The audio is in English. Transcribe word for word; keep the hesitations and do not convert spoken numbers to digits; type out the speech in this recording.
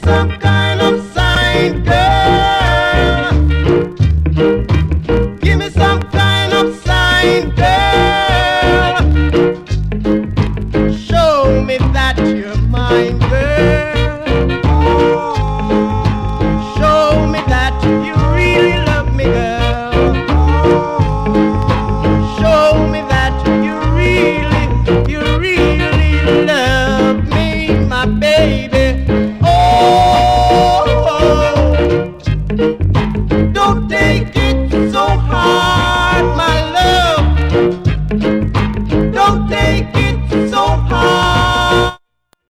some kind of sign, girl. Give me some kind of sign, girl. Show me that you're mine, girl. Show me that you really love me, girl. Show me that you really, you really love me, my baby.